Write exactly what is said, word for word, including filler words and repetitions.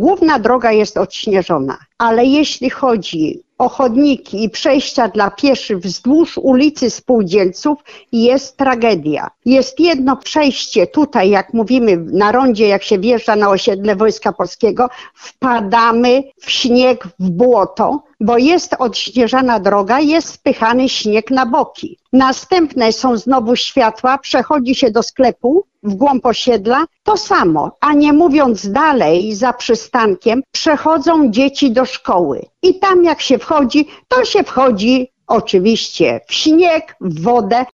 Główna droga jest odśnieżona, ale jeśli chodzi o chodniki i przejścia dla pieszych wzdłuż ulicy Spółdzielców, jest tragedia. Jest jedno przejście tutaj, jak mówimy na rondzie, jak się wjeżdża na osiedle Wojska Polskiego, wpadamy w śnieg, w błoto, bo jest odśnieżana droga, jest spychany śnieg na boki. Następne są znowu światła, przechodzi się do sklepu w głąb osiedla, to samo, a nie mówiąc dalej, za przystankiem przechodzą dzieci do szkoły i tam jak się wchodzi, to się wchodzi oczywiście w śnieg, w wodę.